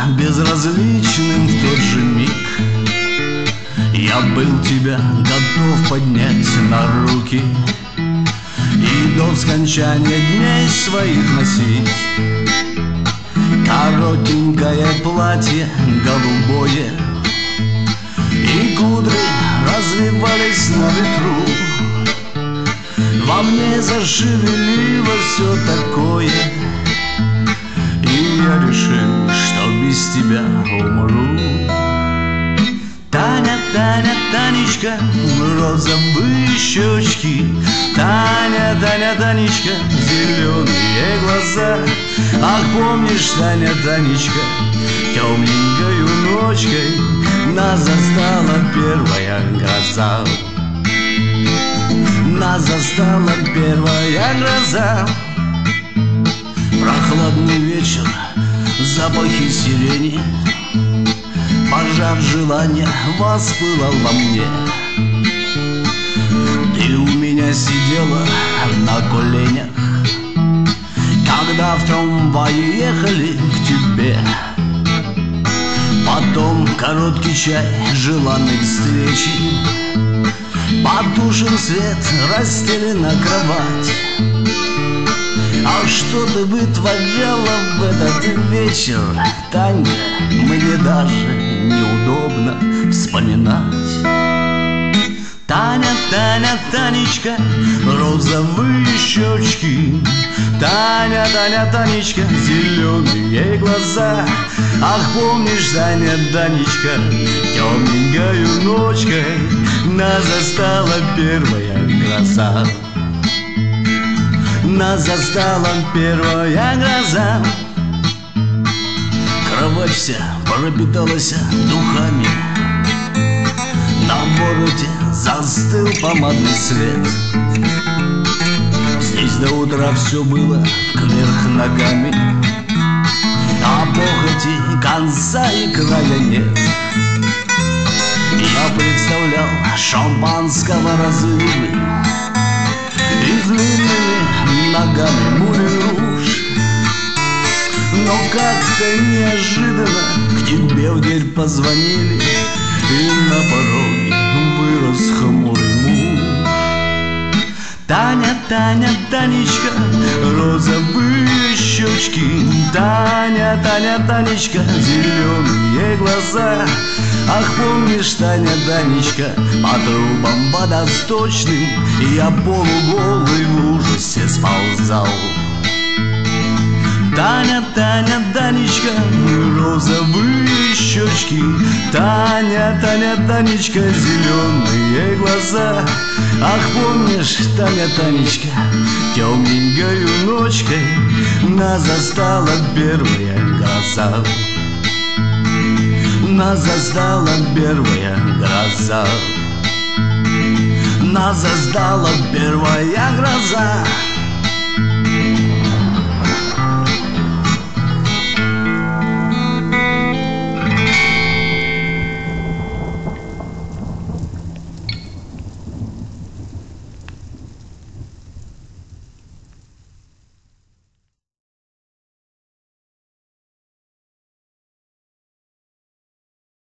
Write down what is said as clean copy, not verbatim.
безразличным в тот же миг. Я был тебя готов поднять на руки и до скончания дней своих носить. Коротенькое платье голубое, и кудри развивались на ветру. Во мне зашевелилось все такое, и я решил, что без тебя умру. Таня, Таня, Танечка, розовые щечки. Таня, Таня, Танечка, зеленые глаза. Ах, помнишь, Таня, Танечка, темненькою ночкой нас застала первая гроза. Нас застала первая гроза. Прохладный вечер, запахи сирени, пожар желания воспылал во мне. Ты у меня сидела на коленях, когда в трамвае ехали к тебе. Потом короткий чай желанной встречи, потушен свет, расстелена кровать. А что ты вытворяла в этот вечер, Танька, мне даже неудобно вспоминать. Таня, Таня, Танечка, розовые щечки. Таня, Таня, Танечка, зеленые глаза. Ах, помнишь, Таня, Танечка, темненькою ночкой нас застала первая гроза. Нас застала первая гроза. Кровать вся пропиталась духами, на вороте застыл помадный свет. Здесь до утра все было кверх ногами, а похоти конца и края нет. Я представлял шампанского разрывы и длинными ногами Мулен-Руж. Но как-то неожиданно к тебе в дверь позвонили, и на пороге вырос хмурый муж. Таня, Таня, Танечка, розовые щечки. Таня, Таня, Танечка, зеленые глаза. Ах, помнишь, Таня, Танечка, по трубам водосточным я полуголый в ужасе сползал. Таня, Таня, Танечка, розовые щечки. Таня, Таня, Танечка, зеленые глаза. Ах, помнишь, Таня, Танечка, темненькою ночкой нас застала первая гроза. Нас застала первая гроза. Нас застала первая гроза.